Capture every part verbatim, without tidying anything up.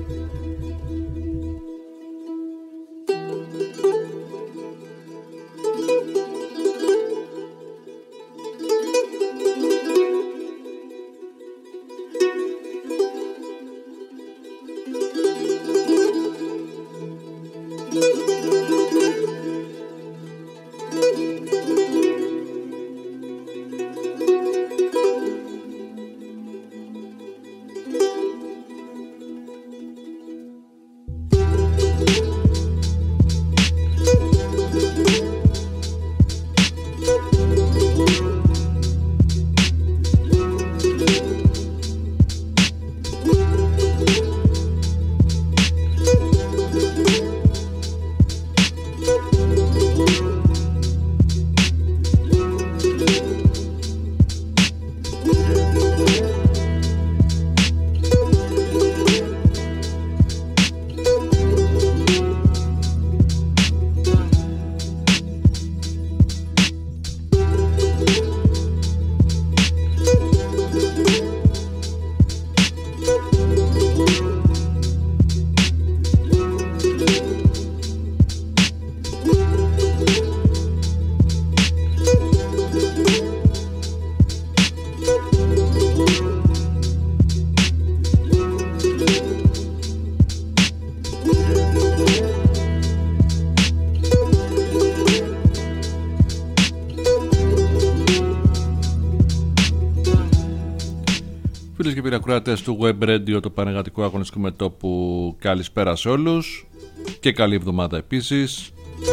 Φίλες και κύριοι ακροατές του Web Radio, το πανεργατικό αγωνιστικό μετώπου, καλησπέρα σε όλους και καλή εβδομάδα επίσης.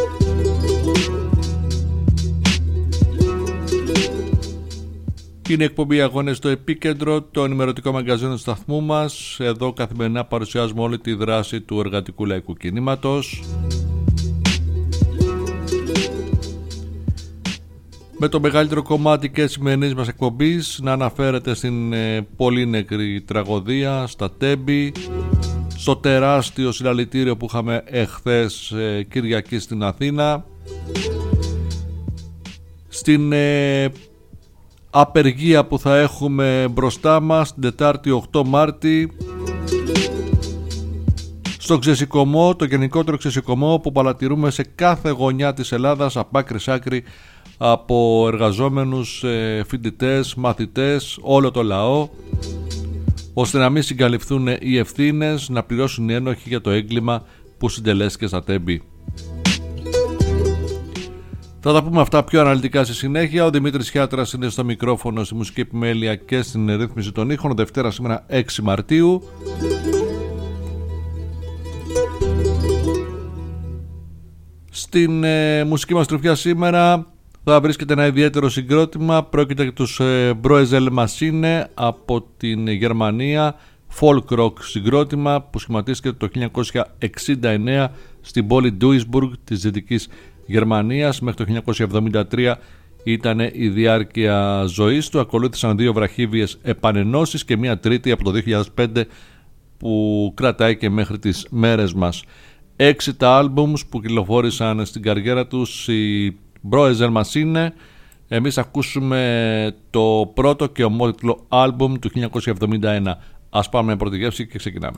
Είναι η εκπομπή Αγώνες στο Επίκεντρο, το ενημερωτικό μαγκαζίνο του σταθμού μας. Εδώ καθημερινά παρουσιάζουμε όλη τη δράση του εργατικού λαϊκού κινήματος. Με το μεγαλύτερο κομμάτι και σημερινής μας εκπομπής να αναφέρεται στην ε, πολύ νεκρή τραγωδία στα Τέμπη, στο τεράστιο συλλαλητήριο που είχαμε εχθές ε, Κυριακή στην Αθήνα, στην ε, απεργία που θα έχουμε μπροστά μας την Τετάρτη οκτώ Μάρτη, στο ξεσηκωμό, το γενικότερο ξεσηκωμό που παρατηρούμε σε κάθε γωνιά της Ελλάδας από άκρη σ' άκρη, από εργαζόμενους, φοιτητές, μαθητές, όλο το λαό, ώστε να μην συγκαλυφθούν οι ευθύνες, να πληρώσουν οι ένοχοι για το έγκλημα που συντελέστηκε στα Τέμπη. Θα τα πούμε αυτά πιο αναλυτικά στη συνέχεια. Ο Δημήτρης Χιάτρας είναι στο μικρόφωνο, στη μουσική επιμέλεια και στην ρύθμιση των ήχων. Δευτέρα σήμερα έξι Μαρτίου. Στην ε, μουσική μας τροφιά σήμερα θα βρίσκεται ένα ιδιαίτερο συγκρότημα. Πρόκειται για τους ε, Broezel Machine από την Γερμανία, folk rock συγκρότημα που σχηματίστηκε το χίλια εννιακόσια εξήντα εννέα στην πόλη Duisburg της Δυτικής Γερμανίας. Μέχρι το χίλια εννιακόσια εβδομήντα τρία ήταν η διάρκεια ζωής του. Ακολούθησαν δύο βραχύβιες επανενώσεις και μία τρίτη από το δύο χιλιάδες πέντε που κρατάει και μέχρι τις μέρες μας. Έξι τα άλμπουμς που κυκλοφόρησαν στην καριέρα τους οι Broezel Machine. Εμείς ακούσουμε το πρώτο και ομότιτλο άλμπουμ του χίλια εννιακόσια εβδομήντα ένα. Ας πάμε με πρώτη γεύση και ξεκινάμε.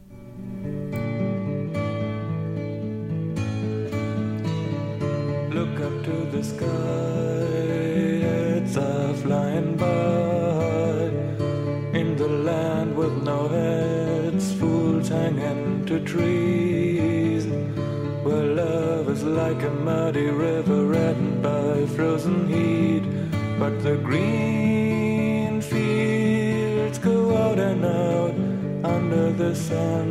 Look up to the sky, it's a flying by. In the land with no heads, fools hanging to trees. Where love is like a muddy river reddened by frozen heat. But the green fields go out and out under the sun.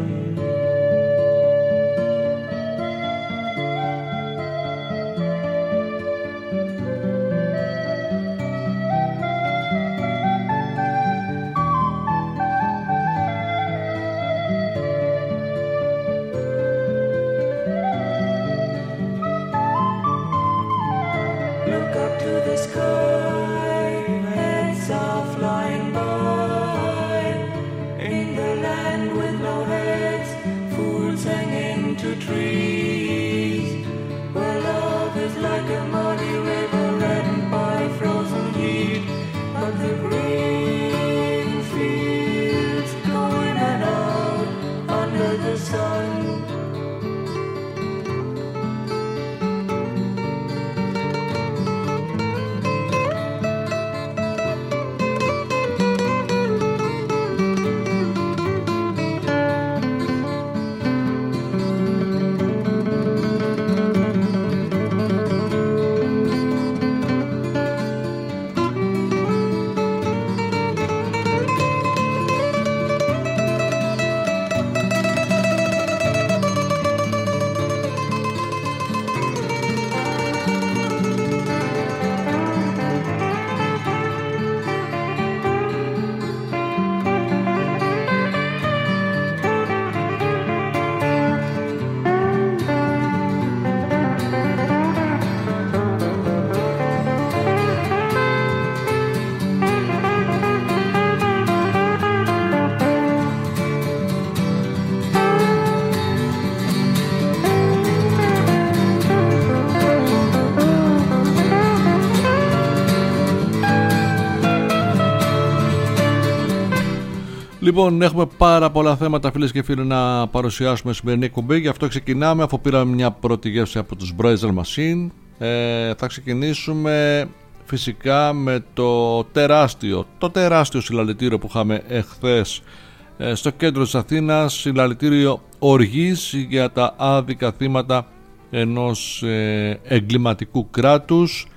Λοιπόν, έχουμε πάρα πολλά θέματα, φίλες και φίλοι, να παρουσιάσουμε στη σημερινή εκπομπή. Γι' αυτό ξεκινάμε, αφού πήραμε μια πρώτη γεύση από τους Broezel Machine. ε, Θα ξεκινήσουμε φυσικά με το τεράστιο Το τεράστιο συλλαλητήριο που είχαμε εχθές ε, στο κέντρο της Αθήνας. Συλλαλητήριο οργής για τα άδικα θύματα ενός ε, εγκληματικού κράτους.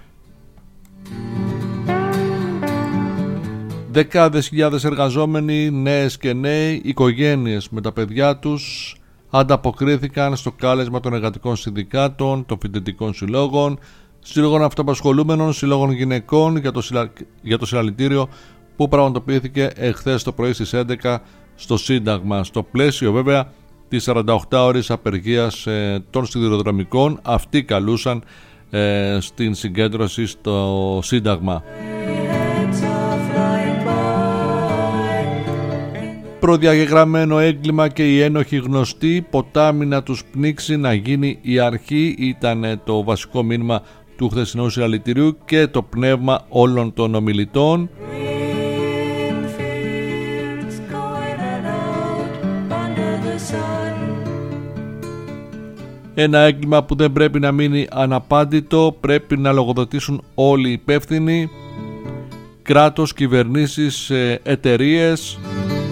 Δεκάδες χιλιάδες εργαζόμενοι, νέες και νέοι, οικογένειες με τα παιδιά τους ανταποκρίθηκαν στο κάλεσμα των εργατικών συνδικάτων, των φοιτητικών συλλόγων, συλλόγων αυτοαπασχολούμενων, συλλόγων γυναικών για το, συλλα... για το συλλαλητήριο που πραγματοποιήθηκε εχθές το πρωί στις έντεκα στο Σύνταγμα, στο πλαίσιο βέβαια της σαρανταοκτάωρης απεργίας ε, των σιδηροδρομικών. Αυτοί καλούσαν ε, στην συγκέντρωση στο Σύνταγμα. Προδιαγεγραμμένο έγκλημα και οι ένοχοι γνωστοί, ποτάμι να τους πνίξει, να γίνει η αρχή, ήταν το βασικό μήνυμα του χθεσινού συλλαλητηρίου και το πνεύμα όλων των ομιλητών. Ένα έγκλημα που δεν πρέπει να μείνει αναπάντητο, πρέπει να λογοδοτήσουν όλοι οι υπεύθυνοι, κράτος, κυβερνήσεις, εταιρείες.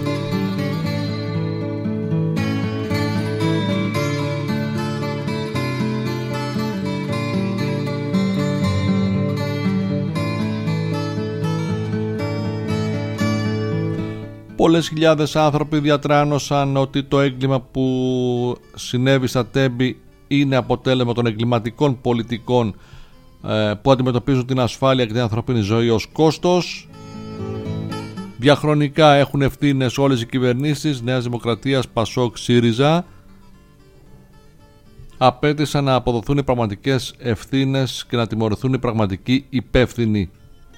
Πολλές χιλιάδες άνθρωποι διατράνωσαν ότι το έγκλημα που συνέβη στα Τέμπη είναι αποτέλεσμα των εγκληματικών πολιτικών ε, που αντιμετωπίζουν την ασφάλεια και την ανθρωπίνη ζωή ως κόστος. Διαχρονικά έχουν ευθύνες όλες οι κυβερνήσεις Νέας Δημοκρατίας, Πασόκ, ΣΥΡΙΖΑ. Απέτησαν να αποδοθούν οι πραγματικές ευθύνες και να τιμωρηθούν οι πραγματικοί υπεύθυνοι.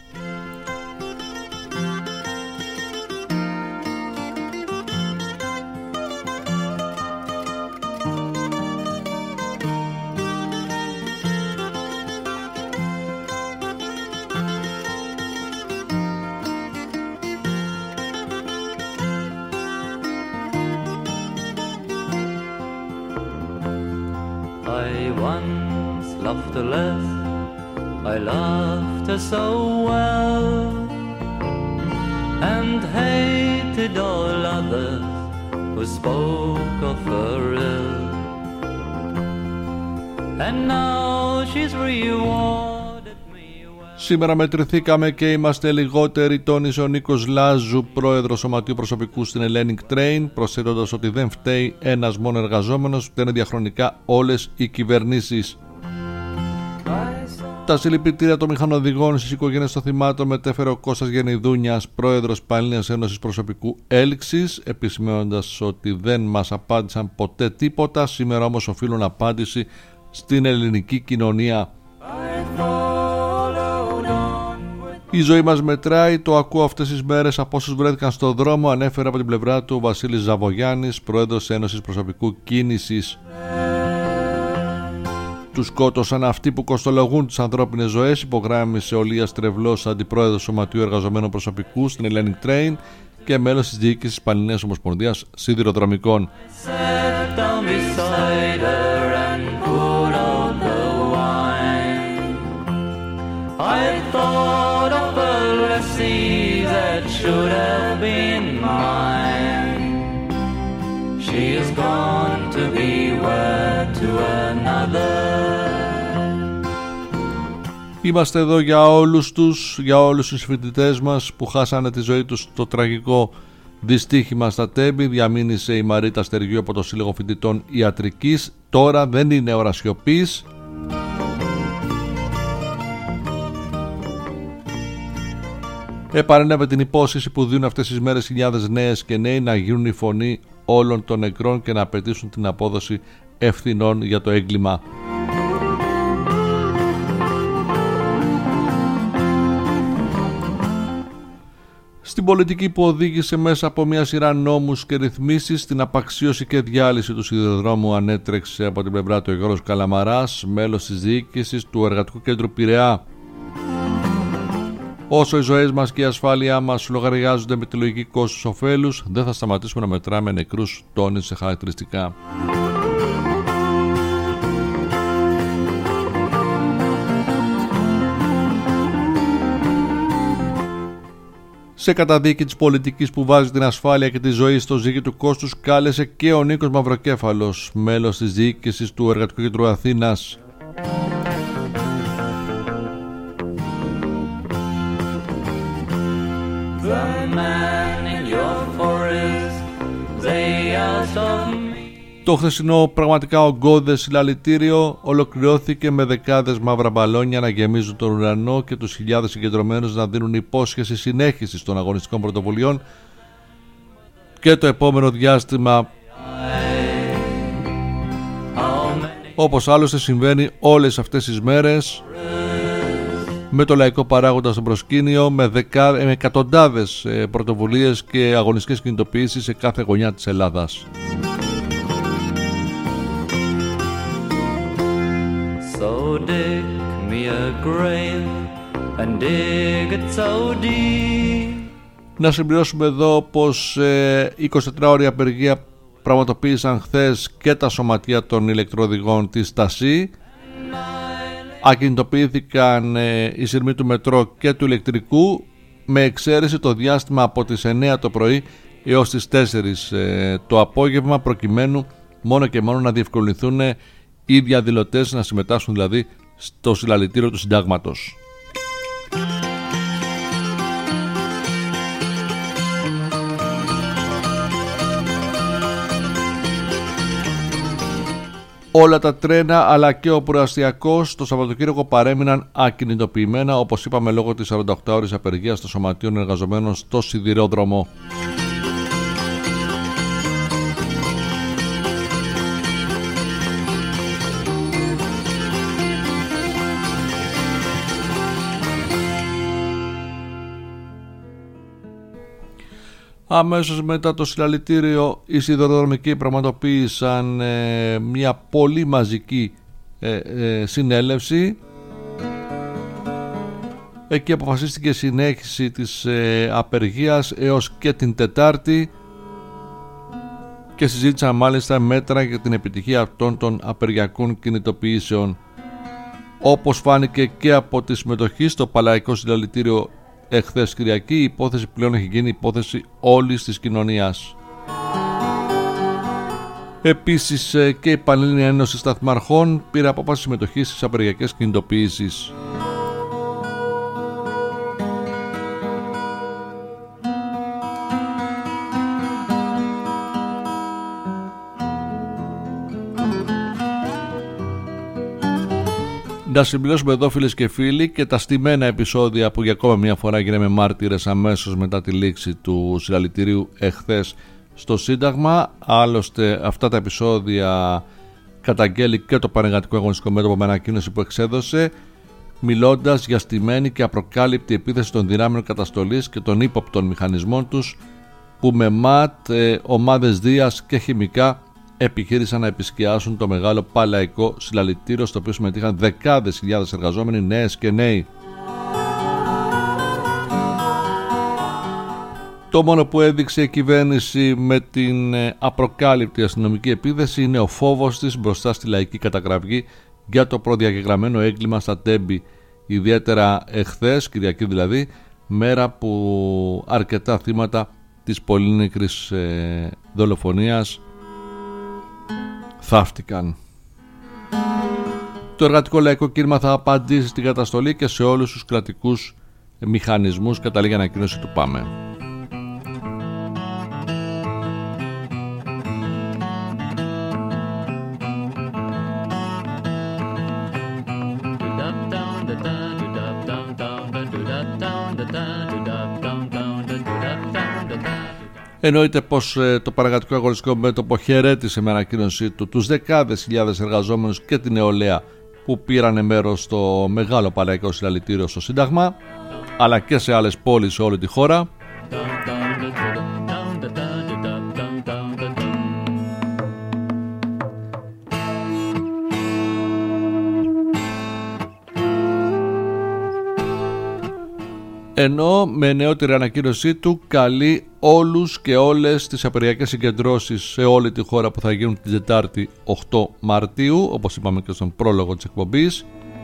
Σήμερα μετρηθήκαμε και είμαστε λιγότεροι, τόνισε ο Νίκος Λάζου, πρόεδρος Σωματείου Προσωπικού στην Hellenic Train, προσθέτοντας ότι δεν φταίει ένας μόνο εργαζόμενος, φταίνε διαχρονικά όλες οι κυβερνήσεις. Τα συλληπιτήρια των μηχανοδηγών στις οικογένειες των θυμάτων μετέφερε ο Κώστας Γενιδούνιας, πρόεδρος Πανελλήνιας Ένωσης Προσωπικού Έλξης, επισημαίνοντας ότι δεν μας απάντησαν ποτέ τίποτα, σήμερα όμως οφείλουν απάντηση στην ελληνική κοινωνία. Η ζωή μας μετράει, το ακούω αυτές τις μέρες από όσους βρέθηκαν στον δρόμο, ανέφερε από την πλευρά του ο Βασίλης Ζαβογιάννης, πρόεδρος Ένωσης Προσωπικού Κίνησης. Τους σκότωσαν αυτοί που κοστολογούν τις ανθρώπινες ζωές, υπογράμμισε ο Λίας Τρευλός, αντιπρόεδρος Σωματείου Εργαζομένων Προσωπικού στην Hellenic Train και μέλος της διοίκησης της Πανελληνίας Ομοσπονδίας Σιδηροδρομικών. I thought of the lassie that should have been mine. She is gone to be wed to another. Είμαστε εδώ για όλους τους, για όλους τους φοιτητές μας που χάσανε τη ζωή τους στο τραγικό δυστύχημα στα Τέμπη. Διαμήνυσε η Μαρίτα Στεργίου από το Σύλλογο Φοιτητών Ιατρικής. Τώρα δεν είναι ώρα σιωπής. Επαρνεύε την υπόσχεση που δίνουν αυτές τις μέρες χιλιάδες νέες και νέοι να γίνουν η φωνή όλων των νεκρών και να απαιτήσουν την απόδοση ευθυνών για το έγκλημα. Στην πολιτική που οδήγησε μέσα από μια σειρά νόμους και ρυθμίσεις στην απαξίωση και διάλυση του σιδηροδρόμου ανέτρεξε από την πλευρά του Γιώργος Καλαμαράς, μέλος της διοίκησης του Εργατικού Κέντρου Πειραιά. Όσο οι ζωές μας και η ασφάλειά μας λογαριάζονται με τη λογική κόστους ωφέλους, δεν θα σταματήσουμε να μετράμε νεκρούς, τόνισε χαρακτηριστικά. Σε καταδίκη της πολιτικής που βάζει την ασφάλεια και τη ζωή στο ζύγι του κόστους, κάλεσε και ο Νίκος Μαυροκέφαλος, μέλος της διοίκησης του Εργατικού Κέντρου Αθήνας. Το χθεσινό πραγματικά ογκώδες συλλαλητήριο ολοκληρώθηκε με δεκάδες μαύρα μπαλόνια να γεμίζουν τον ουρανό και τους χιλιάδες συγκεντρωμένους να δίνουν υπόσχεση συνέχισης των αγωνιστικών πρωτοβουλειών και το επόμενο διάστημα, όπως άλλωστε συμβαίνει όλες αυτές τις μέρες, με το λαϊκό παράγοντα στο προσκήνιο, με, δεκα... με εκατοντάδες πρωτοβουλίες και αγωνιστικές κινητοποιήσεις σε κάθε γωνιά της Ελλάδας. So dig me a grave and dig it so deep. Να συμπληρώσουμε εδώ πως ε, εικοσιτετράωρη απεργία πραγματοποίησαν χθες και τα σωματεία των ηλεκτροοδηγών της ΤΑΣΥ. Ακινητοποιήθηκαν ε, οι σειρμοί του μετρό και του ηλεκτρικού, με εξαίρεση το διάστημα από τις εννιά το πρωί έως τις τέσσερις ε, το απόγευμα, προκειμένου μόνο και μόνο να διευκολυνθούν οι διαδηλωτές να συμμετάσχουν δηλαδή στο συλλαλητήριο του συντάγματος. Όλα τα τρένα αλλά και ο προαστιακός το Σαββατοκύριακο παρέμειναν ακινητοποιημένα, όπως είπαμε, λόγω της σαρανταοκτάωρης απεργίας των σωματείων εργαζομένων στο σιδηρόδρομο. Αμέσως μετά το συλλαλητήριο οι σιδηροδρομικοί πραγματοποίησαν ε, μια πολύ μαζική ε, ε, συνέλευση. Εκεί αποφασίστηκε συνέχιση της ε, απεργίας έως και την Τετάρτη και συζήτησαν μάλιστα μέτρα για την επιτυχία αυτών των απεργιακών κινητοποιήσεων. Όπως φάνηκε και από τη συμμετοχή στο Παλαϊκό Συλλαλητήριο εχθές Κυριακή, η υπόθεση πλέον έχει γίνει υπόθεση όλης της κοινωνίας. Επίσης και η Πανελλήνια Ένωση Σταθμαρχών πήρε απόφαση συμμετοχής στις απεργιακές κινητοποιήσεις. Να συμπληρώσουμε εδώ, φίλες και φίλοι, και τα στημένα επεισόδια που για ακόμα μια φορά γίναμε μάρτυρες αμέσως μετά τη λήξη του συλλαλητηρίου εχθές στο Σύνταγμα. Άλλωστε αυτά τα επεισόδια καταγγέλει και το Πανεργατικό Αγωνιστικό Μέτωπο με ανακοίνωση που εξέδωσε, μιλώντας για στημένη και απροκάλυπτη επίθεση των δυνάμεων καταστολής και των ύποπτων μηχανισμών τους, που με ΜΑΤ, ε, ομάδες Δίας και χημικά επιχείρησαν να επισκιάσουν το μεγάλο παλαϊκό συλλαλητήριο, στο οποίο συμμετείχαν δεκάδες χιλιάδες εργαζόμενοι, νέες και νέοι. Το μόνο που έδειξε η κυβέρνηση με την απροκάλυπτη αστυνομική επίθεση είναι ο φόβος της μπροστά στη λαϊκή καταγραφή για το προδιαγεγραμμένο έγκλημα στα Τέμπη, ιδιαίτερα εχθές, Κυριακή δηλαδή, μέρα που αρκετά θύματα της πολύ νεκρής ε, δολοφονίας θαύτηκαν. Το εργατικό λαϊκό κίνημα θα απαντήσει στην καταστολή και σε όλους τους κρατικούς μηχανισμούς, καταλήγει ανακοίνωση του ΠΑΜΕ. Εννοείται πως ε, το Πανεργατικό Αγωνιστικό Μέτωπο χαιρέτησε με ανακοίνωσή του τους δεκάδες χιλιάδες εργαζόμενους και την νεολαία που πήραν μέρος στο μεγάλο παλαϊκό συλλαλητήριο στο Σύνταγμα, αλλά και σε άλλες πόλεις σε όλη τη χώρα. ενώ με νεότερη ανακοίνωσή του καλεί όλους και όλες τις απεργιακές συγκεντρώσεις σε όλη τη χώρα που θα γίνουν την Τετάρτη οκτώ Μαρτίου, όπως είπαμε και στον πρόλογο της εκπομπής.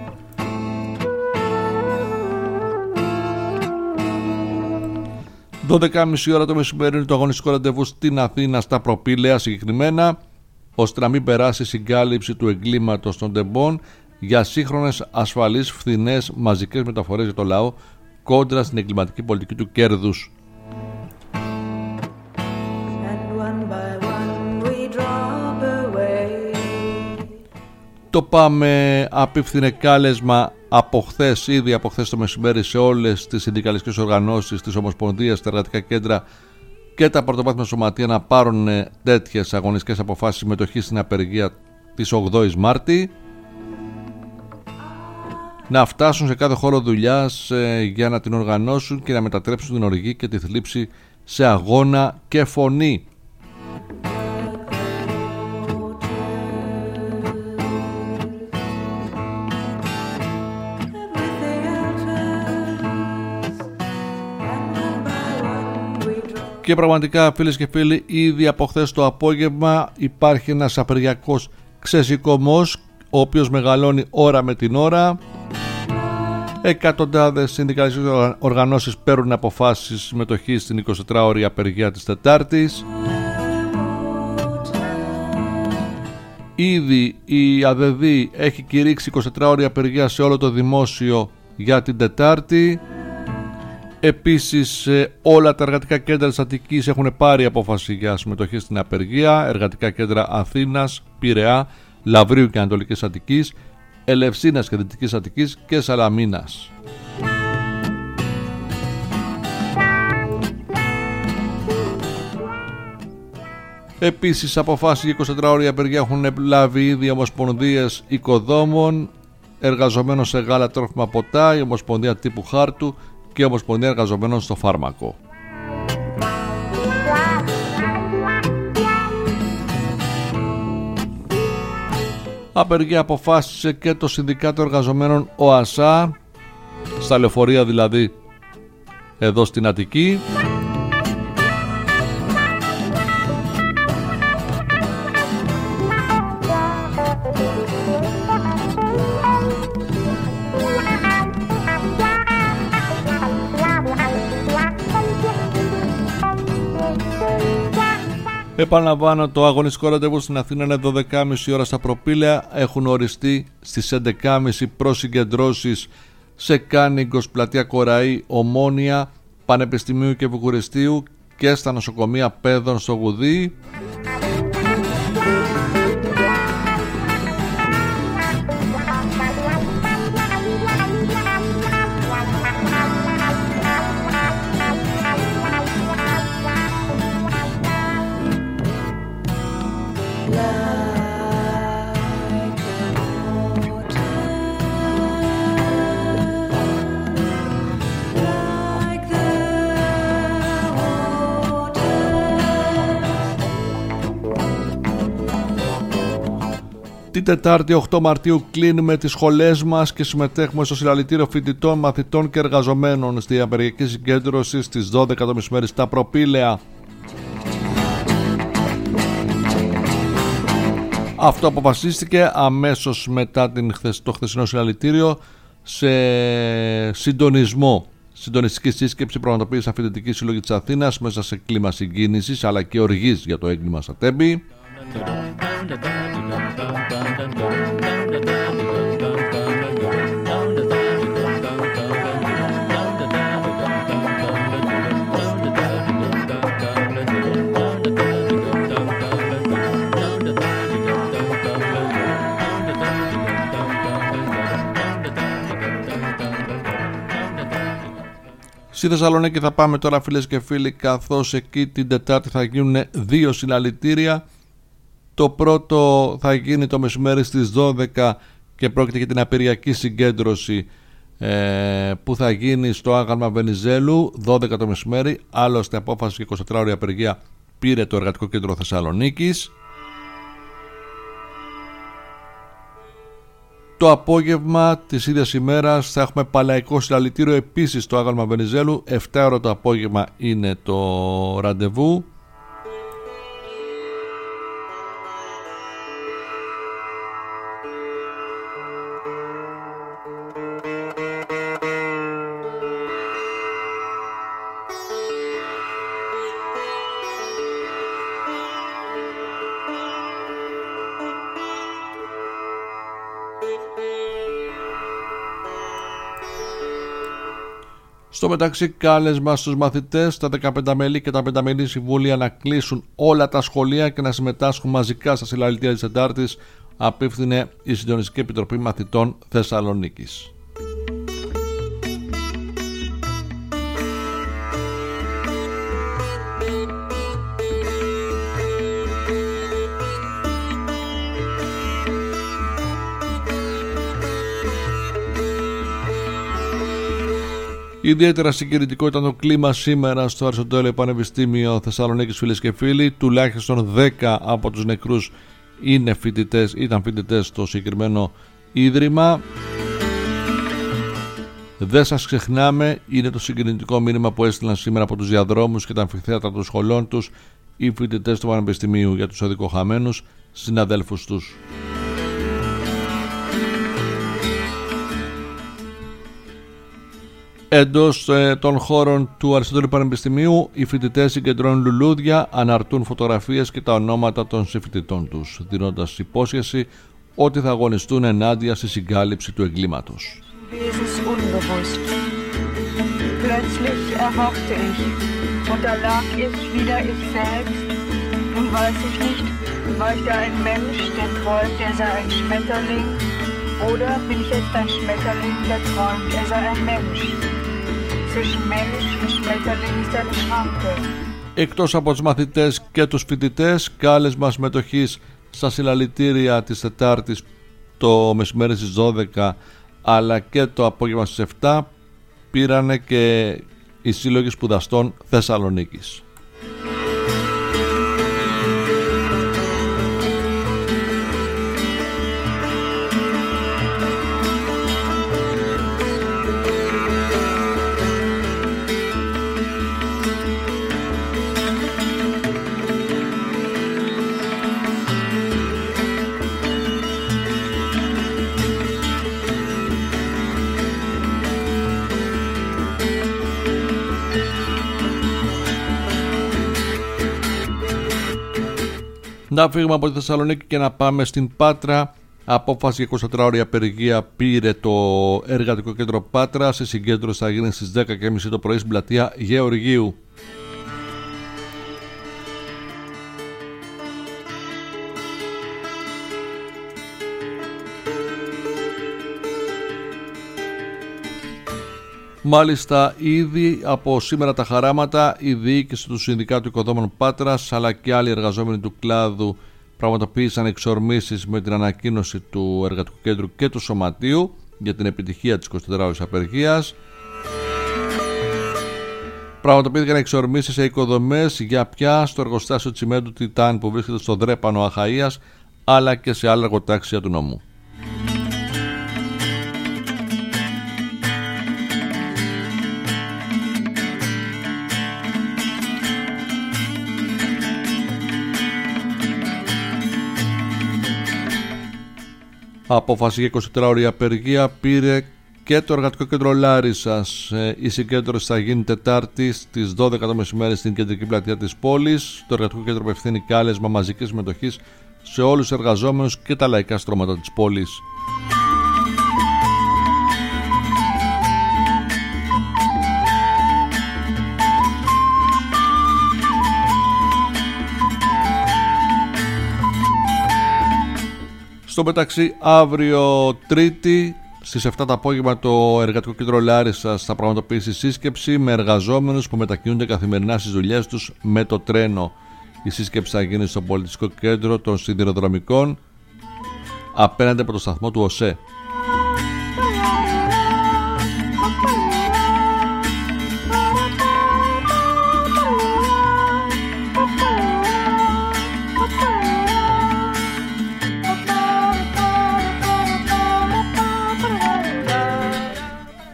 δώδεκα και μισή ώρα το μεσημέρι είναι το αγωνιστικό ραντεβού στην Αθήνα, στα Προπήλαια συγκεκριμένα, ώστε να μην περάσει η συγκάλυψη του εγκλήματος των τεμπών για σύγχρονες, ασφαλείς, φθηνές, μαζικές μεταφορές για το λαό κόντρα στην εγκληματική πολιτική του κέρδους. Το Πάμε απίφθινε κάλεσμα από χθες, ήδη από χθες το μεσημέρι, σε όλες τις συνδικαλιστικές οργανώσεις της Ομοσπονδίας, τα εργατικά κέντρα και τα πρωτοβάθμια σωματεία να πάρουν τέτοιες αγωνιστικές αποφάσεις συμμετοχής στην απεργία της ογδόης Μάρτη, να φτάσουν σε κάθε χώρο δουλειάς ε, για να την οργανώσουν και να μετατρέψουν την οργή και τη θλίψη σε αγώνα και φωνή. Και πραγματικά, φίλες και φίλοι, ήδη από χθες το απόγευμα υπάρχει ένας απεργιακός ξεσηκωμός, ο οποίος μεγαλώνει ώρα με την ώρα. Εκατοντάδες συνδικαλιστικές οργανώσεις παίρνουν αποφάσεις συμμετοχής στην εικοσιτετράωρη απεργία της Τετάρτης. Ήδη η ΑΔΔ έχει κηρύξει εικοσιτετράωρη απεργία σε όλο το δημόσιο για την Τετάρτη. Επίσης όλα τα εργατικά κέντρα της Αττικής έχουν πάρει απόφαση για συμμετοχή στην απεργία. Εργατικά κέντρα Αθήνας, Πειραιά, Λαβρίου και Ανατολικής Αττικής, Ελευσίνας και Δυτικής Αττικής και Σαλαμίνας. Επίσης αποφάσεις για εικοσιτετράωρη απεργία έχουν λάβει ήδη οι Ομοσπονδίες Οικοδόμων, Εργαζομένων σε Γάλα, Τρόφιμα, Ποτά, η Ομοσπονδία Τύπου Χάρτου και η Ομοσπονδία Εργαζομένων στο Φάρμακο. Απεργία αποφάσισε και το Συνδικάτο Εργαζομένων ΟΑΣΑ, στα λεωφορεία δηλαδή εδώ στην Αττική. Επαναλαμβάνω, το αγωνιστικό ραντεβού στην Αθήνα είναι δώδεκα και μισή ώρα στα Προπήλαια. Έχουν οριστεί στις έντεκα και μισή προσυγκεντρώσεις σε Κάνιγκος, Πλατεία Κοραή, Ομόνια, Πανεπιστημίου και Βουκουρεστίου και στα νοσοκομεία Πέδων στο Γουδί. Την Τετάρτη οκτώ Μαρτίου κλείνουμε τις σχολές μας και συμμετέχουμε στο συλλαλητήριο φοιτητών, μαθητών και εργαζομένων στη απεργιακή συγκέντρωση στις δώδεκα το μεσημέρι στα Προπήλαια. Αυτό αποφασίστηκε αμέσως μετά την, το χθεσινό συλλαλητήριο σε συντονισμό. Συντονιστική σύσκεψη πραγματοποίησε Φοιτητική Συλλογή της Αθήνας μέσα σε κλίμα συγκίνησης αλλά και οργής για το έγκλημα στα Τέμπη. Στη Θεσσαλονίκη θα πάμε τώρα, φίλες και φίλοι, καθώς εκεί την Τετάρτη θα γίνουν δύο συλλαλητήρια. Το πρώτο θα γίνει το μεσημέρι στις δώδεκα και πρόκειται για την απεργιακή συγκέντρωση ε, που θα γίνει στο άγαλμα Βενιζέλου δώδεκα το μεσημέρι. Άλλωστε απόφαση για εικοσιτετράωρη απεργία πήρε το Εργατικό Κέντρο Θεσσαλονίκης. Το απόγευμα της ίδιας ημέρας θα έχουμε Παλαϊκό Συλλαλητήριο επίσης στο Άγαλμα Βενιζέλου. επτά ώρα το απόγευμα είναι το ραντεβού. Στο μεταξύ, κάλεσμα στους μαθητές, τα δεκαπέντε μέλη και τα πενταμελή συμβούλια να κλείσουν όλα τα σχολεία και να συμμετάσχουν μαζικά στα συλλαλητήρια της Τετάρτης, απίφθινε η Συντονιστική Επιτροπή Μαθητών Θεσσαλονίκης. Ιδιαίτερα συγκινητικό ήταν το κλίμα σήμερα στο Αριστοτέλειο Πανεπιστήμιο Θεσσαλονίκης, φίλες και φίλοι. Τουλάχιστον δέκα από τους νεκρούς είναι φοιτητές, ήταν φοιτητές στο συγκεκριμένο ίδρυμα. Δεν σας ξεχνάμε, είναι το συγκινητικό μήνυμα που έστειλαν σήμερα από τους διαδρόμους και τα αμφιθέατρα των σχολών τους οι φοιτητές του Πανεπιστημίου για τους αδικοχαμένους συναδέλφους τους. Εντός ε, των χώρων του Αριστοτέλειου Πανεπιστημίου, οι φοιτητές συγκεντρώνουν λουλούδια, αναρτούν φωτογραφίες και τα ονόματα των συμφοιτητών τους, δίνοντας υπόσχεση ότι θα αγωνιστούν ενάντια στη συγκάλυψη του εγκλήματος. Oder bin ich jetzt ein Schmetterling, der träumt, er sei ein Mensch. Zwischen Mensch und Schmetterling ist eine Schranke. Εκτός από τους μαθητές και τους φοιτητές, κάλεσμα συμμετοχής στα συλλαλητήρια της Τετάρτης το μεσημέρι στις δώδεκα αλλά και το απόγευμα στις επτά πήρανε και οι σύλλογοι σπουδαστών Θεσσαλονίκης. Να φύγουμε από τη Θεσσαλονίκη και να πάμε στην Πάτρα. Απόφαση για εικοσιτετράωρη απεργία πήρε το Εργατικό Κέντρο Πάτρα. Η συγκέντρωση θα γίνει στις δέκα και μισή το πρωί στην πλατεία Γεωργίου. Μάλιστα, ήδη από σήμερα τα χαράματα, η διοίκηση του Συνδικάτου Οικοδόμων Πάτρας αλλά και άλλοι εργαζόμενοι του κλάδου πραγματοποίησαν εξορμήσεις με την ανακοίνωση του Εργατικού Κέντρου και του Σωματείου για την επιτυχία της εικοσιτετράωρης απεργίας. Πραγματοποιήθηκαν εξορμήσεις σε οικοδομές για πια στο εργοστάσιο τσιμέντου Τιτάν που βρίσκεται στο Δρέπανο Αχαΐας αλλά και σε άλλα εργοτάξια του νομού. Απόφαση για εικοσιτετράωρη απεργία πήρε και το Εργατικό Κέντρο Λάρισσας. Η συγκέντρωση θα γίνει Τετάρτη στις δώδεκα το μεσημέρι στην κεντρική πλατεία της πόλης. Το Εργατικό Κέντρο απευθύνει κάλεσμα μαζικής συμμετοχής σε όλους τους εργαζόμενους και τα λαϊκά στρώματα της πόλης. Στο μεταξύ, αύριο Τρίτη στις επτά το απόγευμα το Εργατικό Κέντρο Λάρισσας θα πραγματοποιήσει σύσκεψη με εργαζόμενους που μετακινούνται καθημερινά στις δουλειές τους με το τρένο. Η σύσκεψη θα γίνει στο Πολιτιστικό Κέντρο των Σιδηροδρομικών απέναντι από το σταθμό του ΟΣΕ.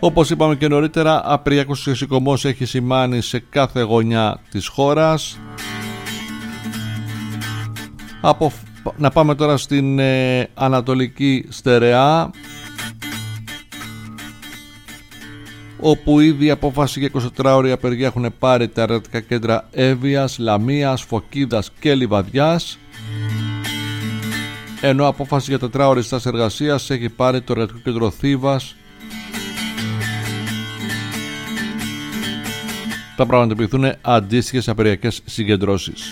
Όπως είπαμε και νωρίτερα, απεργιακός σηκωμός έχει σημάνει σε κάθε γωνιά της χώρας. Από... Να πάμε τώρα στην ε, Ανατολική Στερεά, όπου ήδη απόφαση για εικοσιτετράωρη απεργία έχουν πάρει τα εργατικά κέντρα Εύβοιας, Λαμίας, Φωκίδας και Λιβαδιάς, ενώ απόφαση για τετράωρη στάση εργασίας έχει πάρει το εργατικό κέντρο Θήβας. Θα πραγματοποιηθούν αντίστοιχες απεργιακές συγκεντρώσεις.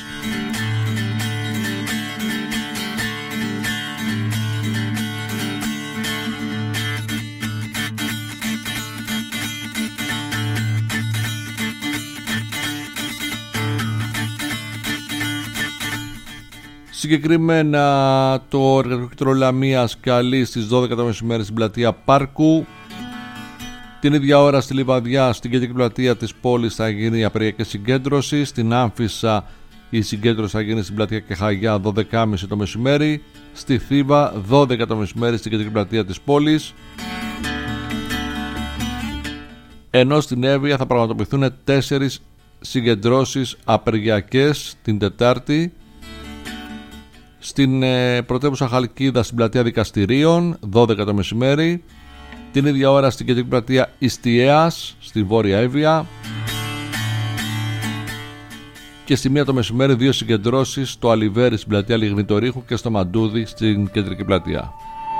Συγκεκριμένα το εργατικό κέντρο Λαμίας καλεί στις δώδεκα το μεσημέρι στην πλατεία Πάρκου. Την ίδια ώρα στη Λιβαδιά, στην κεντρική πλατεία της πόλης, θα γίνει η απεργιακή συγκέντρωση. Στην Άμφισσα η συγκέντρωση θα γίνει στην πλατεία Κεχαγιά δώδεκα και μισή το μεσημέρι. Στη Θήβα δώδεκα το μεσημέρι στην κεντρική πλατεία της πόλης. Ενώ στην Εύβοια θα πραγματοποιηθούν τέσσερις συγκεντρώσεις απεργιακές την Τετάρτη. Στην ε, πρωτεύουσα Χαλκίδα στην πλατεία Δικαστηρίων δώδεκα το μεσημέρι. Την ίδια ώρα στην κεντρική πλατεία Ιστιαίας στη Βόρεια Εύβοια. Και στη μία το μεσημέρι δύο συγκεντρώσεις στο Αλιβέρι στην πλατεία Λιγνητορύχου και στο Μαντούδι στην κεντρική πλατεία.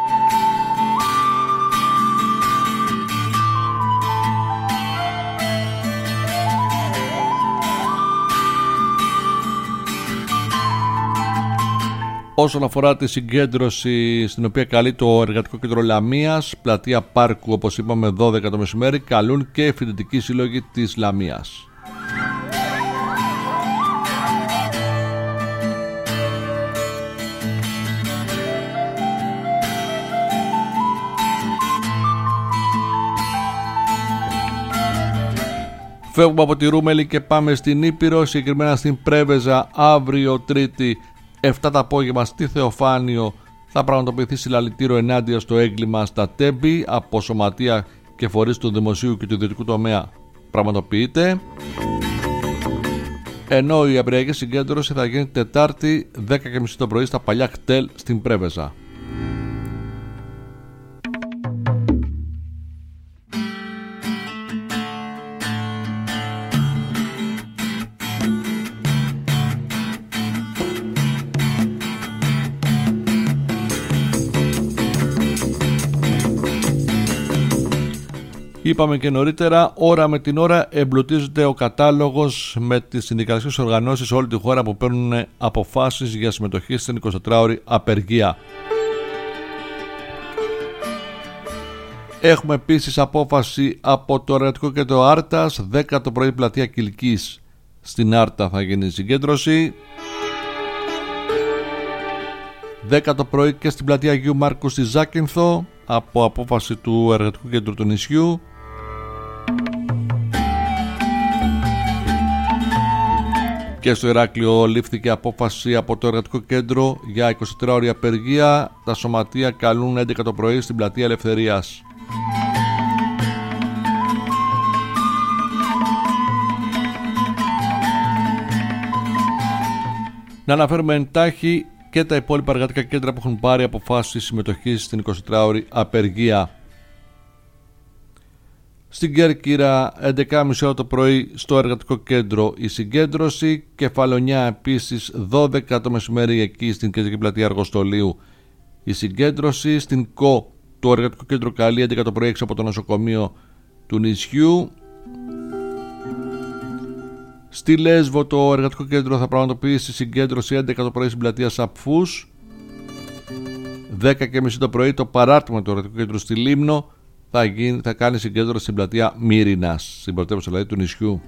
Όσον αφορά τη συγκέντρωση στην οποία καλεί το εργατικό κέντρο Λαμίας, πλατεία Πάρκου όπως είπαμε δώδεκα το μεσημέρι, καλούν και οι φοιτητικοί σύλλογοι της Λαμίας. Φεύγουμε από τη Ρούμελη και πάμε στην Ήπειρο, συγκεκριμένα στην Πρέβεζα. Αύριο Τρίτη εφτά το απόγευμα στη Θεοφάνιο θα πραγματοποιηθεί συλλαλητήριο ενάντια στο έγκλημα στα Τέμπη από σωματεία και φορείς του δημοσίου και του ιδιωτικού τομέα. Πραγματοποιείται. Ενώ η απεργιακή συγκέντρωση θα γίνει Τετάρτη δέκα και μισή το πρωί στα παλιά κτέλ στην Πρέβεζα. Είπαμε και νωρίτερα, ώρα με την ώρα εμπλουτίζεται ο κατάλογος με τις συνδικαλιστικές οργανώσεις σε όλη τη χώρα που παίρνουν αποφάσεις για συμμετοχή στην εικοσιτετράωρη απεργία. Έχουμε επίσης απόφαση από το εργατικό κέντρο Άρτας, δέκα το πρωί πλατεία Κιλκής στην Άρτα θα γίνει η συγκέντρωση. δέκα το πρωί και στην πλατεία Αγίου Μάρκου στη Ζάκυνθο από απόφαση του εργατικού κέντρου του νησιού. Και στο Ηράκλειο λήφθηκε απόφαση από το εργατικό κέντρο για εικοσιτετράωρη απεργία. Τα σωματεία καλούν έντεκα το πρωί στην πλατεία Ελευθερίας. Να αναφέρουμε εντάχει και τα υπόλοιπα εργατικά κέντρα που έχουν πάρει αποφάσεις συμμετοχής στην εικοσιτετράωρη απεργία. Στην Κέρκυρα έντεκα και μισή ώρα το πρωί στο εργατικό κέντρο η συγκέντρωση. Κεφαλονιά επίσης δώδεκα το μεσημέρι εκεί στην κεντρική πλατεία Αργοστολίου η συγκέντρωση. Στην ΚΟ το εργατικό κέντρο καλεί έντεκα το πρωί έξω από το νοσοκομείο του νησιού. Στη Λέσβο το εργατικό κέντρο θα πραγματοποιήσει συγκέντρωση έντεκα το πρωί στην πλατεία Σαπφούς. δέκα και μισή το πρωί το παράρτημα του εργατικού κέντρου στη Λίμνο θα, γίνει, θα κάνει συγκέντρωση στην πλατεία Μύρινας, στην πρωτεύουσα δηλαδή του νησιού.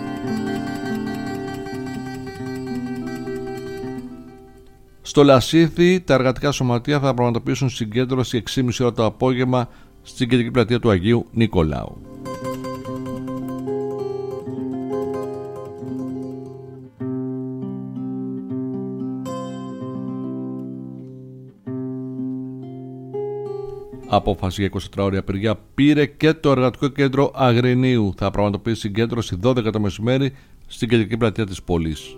Στο Λασίθι τα εργατικά σωματεία θα πραγματοποιήσουν συγκέντρωση έξι και μισή ώρα το απόγευμα στην κεντρική πλατεία του Αγίου Νικολάου. Απόφαση για εικοσιτετράωρη απεργία πήρε και το Εργατικό Κέντρο Αγρινίου. Θα πραγματοποιήσει συγκέντρωση δώδεκα το μεσημέρι στην κεντρική πλατεία της πόλης.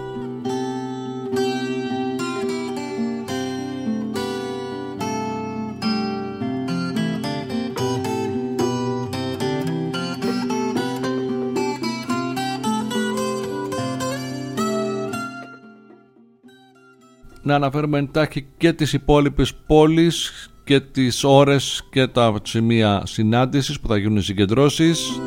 Να αναφέρουμε εντάχει και τις υπόλοιπες πόλεις και τις ώρες και τα σημεία συνάντησης που θα γίνουν οι συγκεντρώσεις.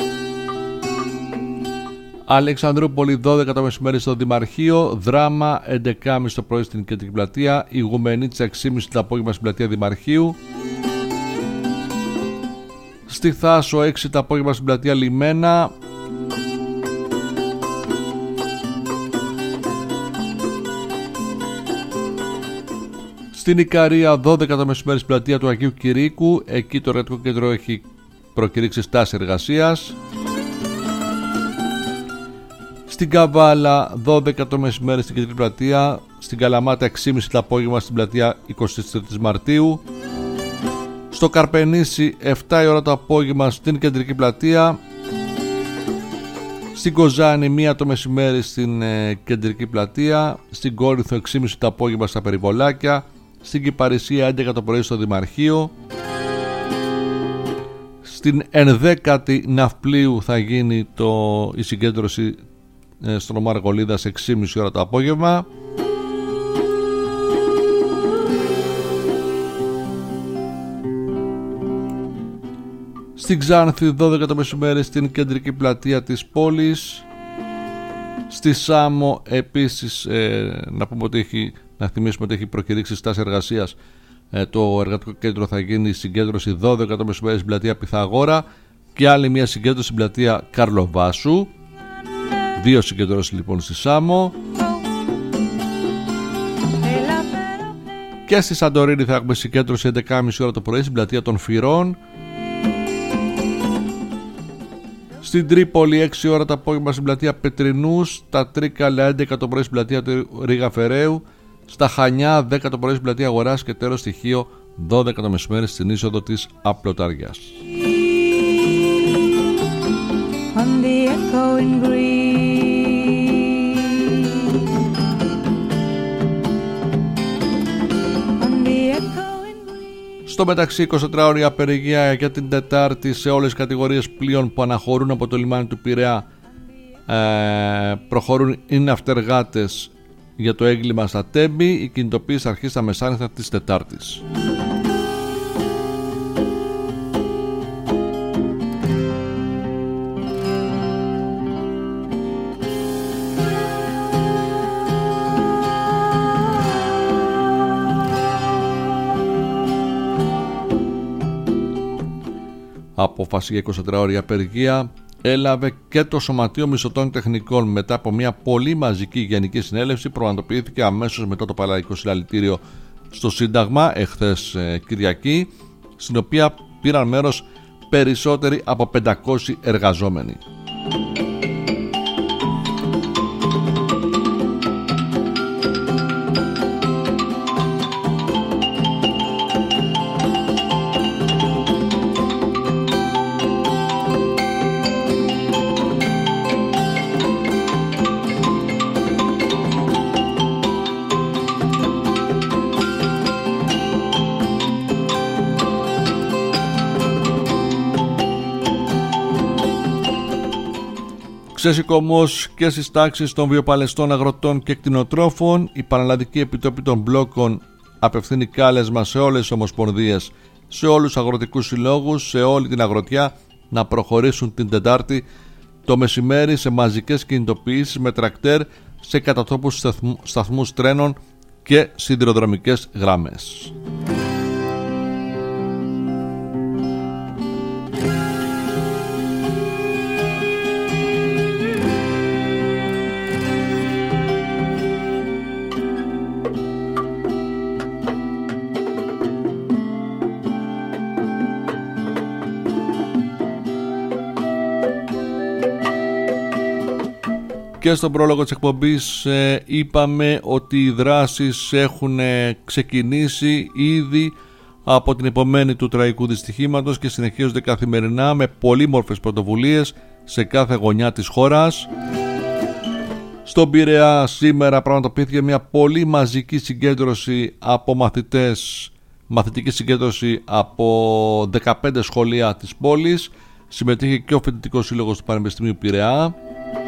Αλεξανδρούπολη δώδεκα το μεσημέρι στο Δημαρχείο, Δράμα έντεκα και μισή το πρωί στην κεντρική πλατεία, Ηγουμενίτσα έξι και μισή το απόγευμα στην πλατεία Δημαρχείου, στη Θάσο έξι το απόγευμα στην πλατεία Λιμένα, στην Ικαρία δώδεκα το μεσημέρι στην πλατεία του Αγίου Κηρύκου. Εκεί το Εργατικό Κέντρο έχει προκηρύξει στάση εργασίας. Στην Καβάλα δώδεκα το μεσημέρι στην κεντρική πλατεία. Στην Καλαμάτα έξι και μισή το απόγευμα στην πλατεία εικοστή τρίτη Μαρτίου. Στο Καρπενήσι επτά η ώρα το απόγευμα στην κεντρική πλατεία. Στην Κοζάνη μία το μεσημέρι στην ε, κεντρική πλατεία. Στην Κόρινθο έξι και μισή το απόγευμα στα Περιβολάκια. Στην Κυπαρισία έντεκα το πρωί στο Δημαρχείο. Στην ενδέκατη Ναυπλίου θα γίνει το, η συγκέντρωση ε, στον Μαργολίδας έξι και μισή ώρα το απόγευμα. Στην Ξάνθη δώδεκα το μεσημέρι στην κεντρική πλατεία της πόλης. Στη Σάμο επίσης ε, να πούμε ότι έχει, να θυμίσουμε ότι έχει προκηρύξει στάση εργασίας. ε, Το Εργατικό Κέντρο θα γίνει συγκέντρωση δώδεκα το μεσημέρι στην πλατεία Πυθαγόρα και άλλη μια συγκέντρωση στην πλατεία Καρλοβάσου. Δύο συγκεντρώσεις λοιπόν στη Σάμο. Και στη Σαντορίνη θα έχουμε συγκέντρωση έντεκα και μισή ώρα το πρωί στην πλατεία των Φυρών. Στην Τρίπολη έξι ώρα το απόγευμα στην πλατεία Πετρινούς. Στα Τρίκαλα έντεκα το πρωί στην πλατεία του Ρίγα Φεραίου. Στα Χανιά δέκα το πρωί στην πλατεία Αγοράς. Και τέλος στοιχείο δώδεκα το μεσημέρι στην είσοδο της Απλωταριάς. Στο μεταξύ εικοσιτετράωρη απεργία για την Τετάρτη σε όλες τις κατηγορίες πλοίων που αναχωρούν από το λιμάνι του Πειραιά. ε, προχωρούν οι ναυτεργάτες για το έγκλημα στα Τέμπη. Η κινητοποίηση αρχίζει στα μεσάνυχτα της Τετάρτης. Απόφαση για εικοσιτετράωρη απεργία έλαβε και το Σωματείο Μισθωτών Τεχνικών μετά από μια πολύ μαζική γενική συνέλευση. Προγραμματοποιήθηκε αμέσως μετά το Παλαϊκό Συλλαλητήριο στο Σύνταγμα εχθές ε, Κυριακή, στην οποία πήραν μέρος περισσότεροι από πεντακόσιοι εργαζόμενοι. Ξεσηκωμός και στις τάξεις των βιοπαλαιστών αγροτών και κτηνοτρόφων. Η Πανελλαδική Επιτροπή των Μπλόκων απευθύνει κάλεσμα σε όλες τις ομοσπονδίες, σε όλους τους αγροτικούς συλλόγους, σε όλη την αγροτιά να προχωρήσουν την Τετάρτη το μεσημέρι σε μαζικές κινητοποιήσεις με τρακτέρ σε κατατόπους σταθμούς τρένων και σιδηροδρομικές γραμμές. Και στον πρόλογο της εκπομπής ε, είπαμε ότι οι δράσεις έχουν ξεκινήσει ήδη από την επομένη του τραγικού δυστυχήματος και συνεχίζονται καθημερινά με πολύμορφες πρωτοβουλίες σε κάθε γωνιά της χώρας. Στον Πειραιά σήμερα πραγματοποιήθηκε μια πολύ μαζική συγκέντρωση από μαθητές, μαθητική συγκέντρωση από δεκαπέντε σχολεία της πόλης. Συμμετείχε και ο Φοιτητικός Σύλλογος του Πανεπιστημίου Πειραιά.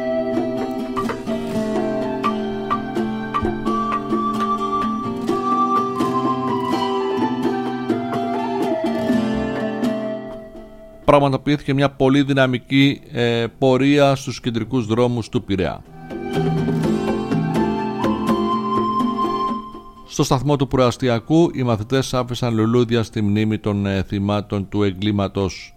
Πραγματοποιήθηκε μια πολύ δυναμική ε, πορεία στους κεντρικούς δρόμους του Πειραιά. Στο σταθμό του προαστιακού οι μαθητές άφησαν λουλούδια στη μνήμη των ε, θυμάτων του εγκλήματος.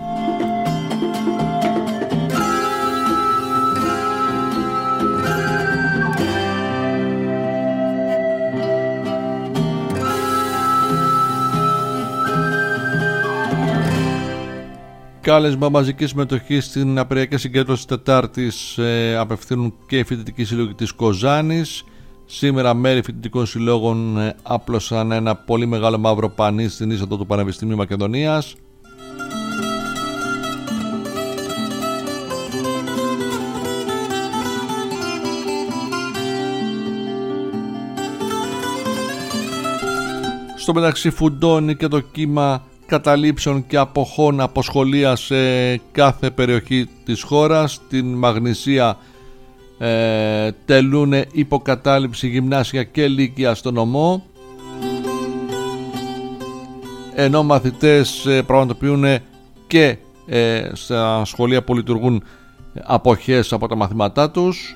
Κάλεσμα μαζικής συμμετοχής στην απεργιακή συγκέντρωση Τετάρτης ε, απευθύνουν και οι φοιτητικοί σύλλογοι της Κοζάνης. Σήμερα μέρη φοιτητικών συλλόγων ε, άπλωσαν ένα πολύ μεγάλο μαύρο πανί στην είσοδο του Πανεπιστημίου Μακεδονίας. Στο μεταξύ φουντώνει και το κύμα καταλήψεων και αποχών από σχολεία σε κάθε περιοχή της χώρας. Στην Μαγνησία ε, τελούν υποκατάληψη γυμνάσια και λύκεια στο νομό, ενώ μαθητές ε, πραγματοποιούν και ε, στα σχολεία που λειτουργούν αποχές από τα μαθήματά τους,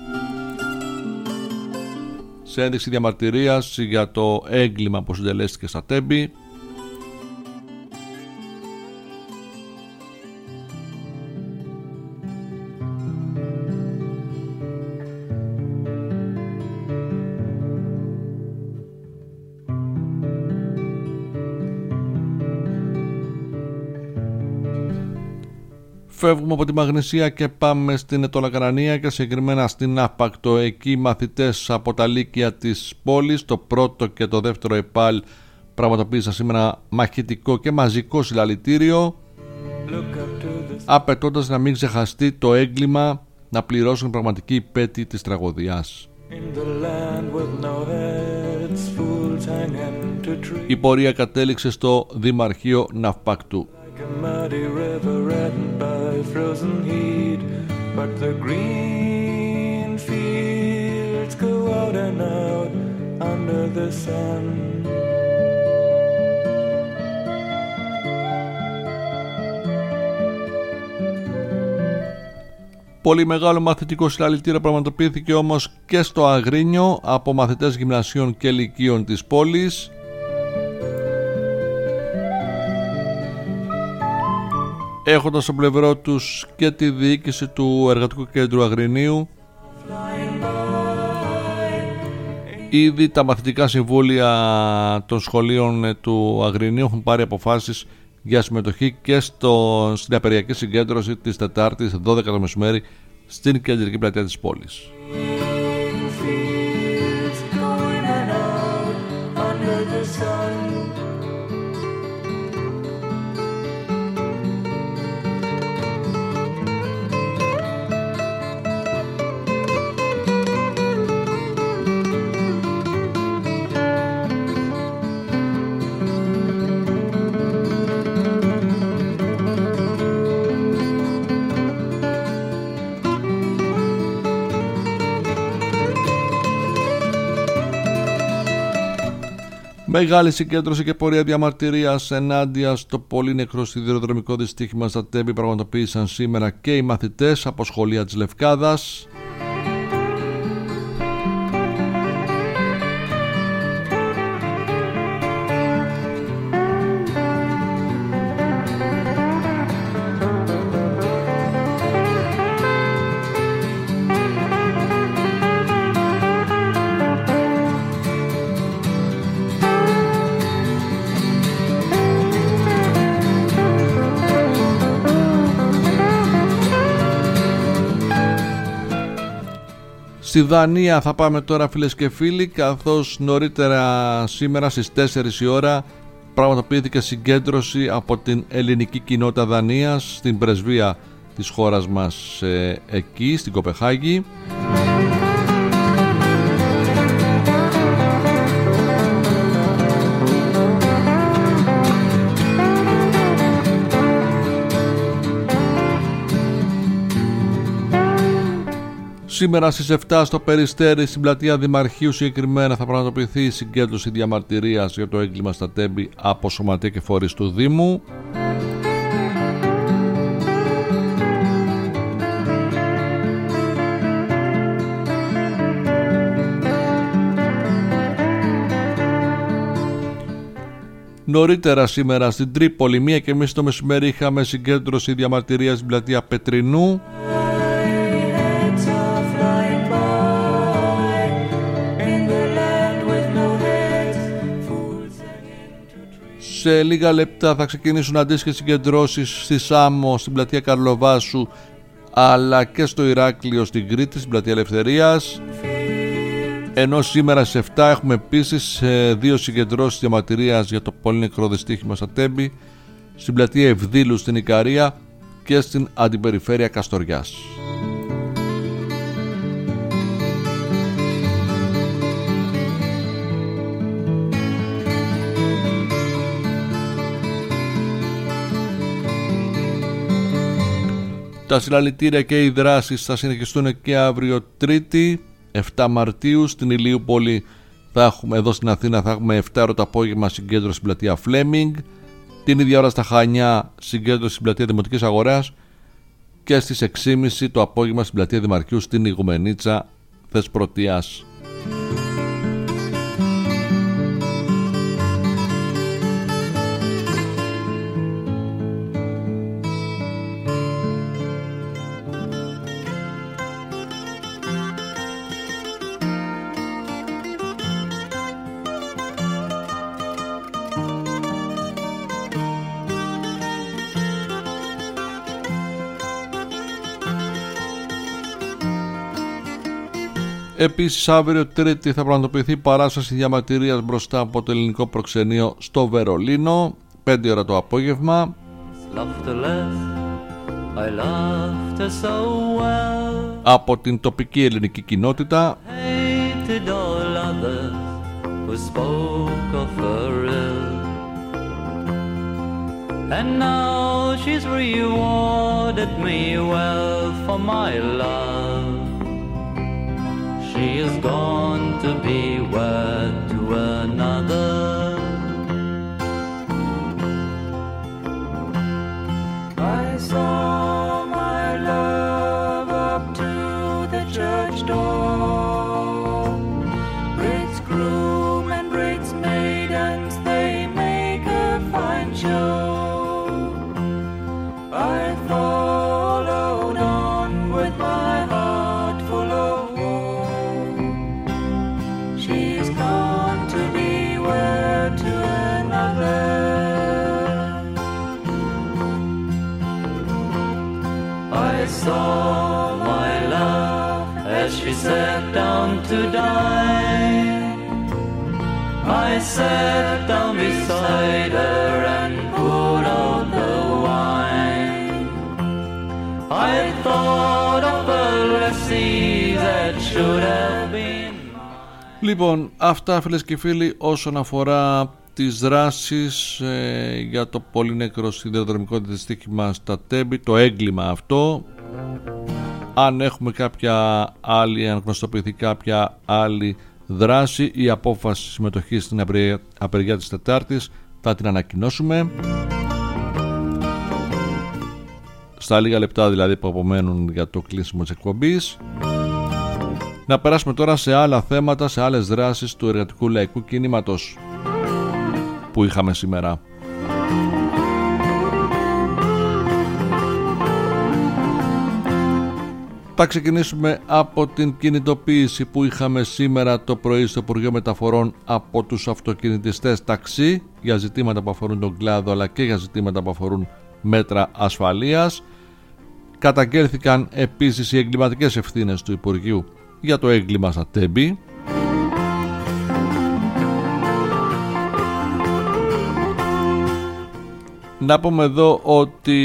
σε ένδειξη διαμαρτυρίας για το έγκλημα που συντελέστηκε στα Τέμπη. Φεύγουμε από τη Μαγνησία και πάμε στην Ετωλακρανία και συγκεκριμένα στην Άπακτο. Εκεί οι μαθητές από τα λύκεια της πόλης, το πρώτο και το δεύτερο ΕΠΑΛ, πραγματοποίησαν σήμερα μαχητικό και μαζικό συλλαλητήριο, απαιτώντας να μην ξεχαστεί το έγκλημα, να πληρώσουν πραγματική υπέτη της τραγωδιάς. Η πορεία κατέληξε στο Δημαρχείο Ναυπακτού. A muddy river reddened by frozen heat, but the green fields go out and out under the sun. Πολύ μεγάλο μαθητικό συλλαλητήριο πραγματοποιήθηκε όμως και στο Αγρίνιο από μαθητές γυμνασίων και λυκείων της πόλης. Έχοντας στο πλευρό τους και τη διοίκηση του Εργατικού Κέντρου Αγρινίου. Ήδη τα μαθητικά συμβούλια των σχολείων του Αγρινίου έχουν πάρει αποφάσεις για συμμετοχή και στο, στην απεργιακή συγκέντρωση της Τετάρτης δώδεκα το μεσημέρι στην κεντρική πλατεία της πόλης. Μεγάλη συγκέντρωση και πορεία διαμαρτυρίας ενάντια στο πολύ νεκρό σιδηροδρομικό δυστύχημα στα Τέμπη πραγματοποίησαν σήμερα και οι μαθητές από σχολεία της Λευκάδας. Στη Δανία θα πάμε τώρα, φίλες και φίλοι, καθώς νωρίτερα σήμερα στις τέσσερις η ώρα πραγματοποιήθηκε συγκέντρωση από την ελληνική κοινότητα Δανίας στην πρεσβεία της χώρας μας ε, εκεί στην Κοπεχάγη. Σήμερα στις επτά στο Περιστέρι, στην πλατεία Δημαρχείου συγκεκριμένα, θα πραγματοποιηθεί η συγκέντρωση διαμαρτυρίας για το έγκλημα στα Τέμπη από σωματεία και φορείς του Δήμου. Νωρίτερα σήμερα στην Τρίπολη, μία και εμείς το μεσημέρι, είχαμε συγκέντρωση διαμαρτυρίας στην πλατεία Πετρινού. Σε λίγα λεπτά θα ξεκινήσουν αντίστοιχες συγκεντρώσεις στη Σάμο, στην πλατεία Καρλοβάσου, αλλά και στο Ηράκλειο στην Κρήτη, στην πλατεία Ελευθερίας. Ενώ σήμερα σε επτά έχουμε επίσης δύο συγκεντρώσεις διαμαρτυρίας για το πολύ νεκρό δυστύχημα στα Τέμπη, στην πλατεία Ευδήλου στην Ικαρία και στην αντιπεριφέρεια Καστοριάς. Τα συλλαλητήρια και οι δράσεις θα συνεχιστούν και αύριο Τρίτη επτά Μαρτίου στην Ηλιούπολη. Θα έχουμε, εδώ στην Αθήνα θα έχουμε επτά ώρα το απόγευμα συγκέντρωση στην πλατεία Φλέμινγκ, την ίδια ώρα στα Χανιά συγκέντρωση στην πλατεία Δημοτικής Αγοράς και στις έξι και μισή το απόγευμα στην πλατεία Δημαρχείου στην Ηγουμενίτσα Θεσπρωτείας. Επίσης αύριο Τρίτη θα πραγματοποιηθεί παράσταση διαμαρτυρίας μπροστά από το ελληνικό προξενείο στο Βερολίνο, πέντε ώρα το απόγευμα. Από την τοπική ελληνική κοινότητα. And now she's rewarded me well for my love. She is gone to be wed to another. I saw my love up to the church door. Brits groom and Brits maidens, they make a fine show. I followed on with my heart full of woe. She's gone to be wed to another. I saw my love as she sat down to dine. I sat down beside her and poured out the wine. I thought of the lessons that should have been. Λοιπόν, αυτά φίλες και φίλοι όσον αφορά τις δράσεις ε, για το πολύ νεκρό σιδηροδρομικό δυστύχημα στα Τέμπη, το έγκλημα αυτό. Αν έχουμε κάποια άλλη, αν γνωστοποιηθεί κάποια άλλη δράση ή απόφαση συμμετοχής στην απεργία της Τετάρτης, θα την ανακοινώσουμε. Στα λίγα λεπτά δηλαδή που απομένουν για το κλείσιμο της εκπομπής. Να περάσουμε τώρα σε άλλα θέματα, σε άλλες δράσεις του εργατικού λαϊκού κινήματος που είχαμε σήμερα. Θα ξεκινήσουμε από την κινητοποίηση που είχαμε σήμερα το πρωί στο Υπουργείο Μεταφορών από τους αυτοκινητιστές ταξί για ζητήματα που αφορούν τον κλάδο αλλά και για ζητήματα που αφορούν μέτρα ασφαλείας. Καταγγέλθηκαν επίσης οι εγκληματικές ευθύνες του Υπουργείου για το έγκλημα στα Τέμπη. Να πούμε εδώ ότι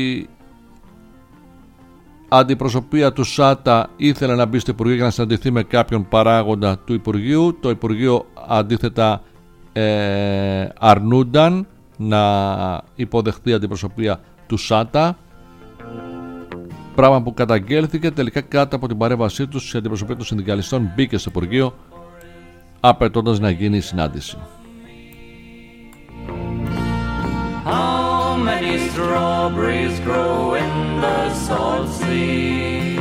αντιπροσωπεία του ΣΑΤΑ ήθελε να μπει στο Υπουργείο για να συναντηθεί με κάποιον παράγοντα του Υπουργείου. Το Υπουργείο αντίθετα ε, αρνούνταν να υποδεχθεί αντιπροσωπεία του ΣΑΤΑ, πράγμα που καταγγέλθηκε. Τελικά κάτω από την παρέμβασή τους η αντιπροσωπεία των συνδικαλιστών μπήκε στο Υπουργείο απαιτώντας να γίνει η συνάντηση. How many strawberries grow in the salt sea?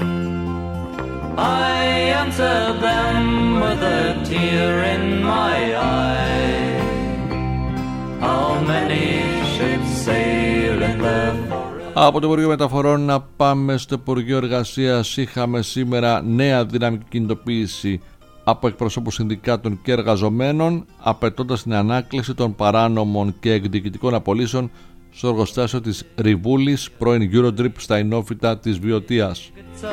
I answered them with a tear in my eye. How many ships sail in the forest? Από το Υπουργείο Μεταφορών να πάμε στο Υπουργείο Εργασίας. Είχαμε σήμερα νέα δυναμική κινητοποίηση από εκπροσώπους συνδικάτων και εργαζομένων, απαιτώντας την ανάκληση των παράνομων και εκδιοικητικών απολύσεων στο εργοστάσιο της Ριβούλης, πρώην Eurodrip, στα Ινόφυτα της Βιωτίας.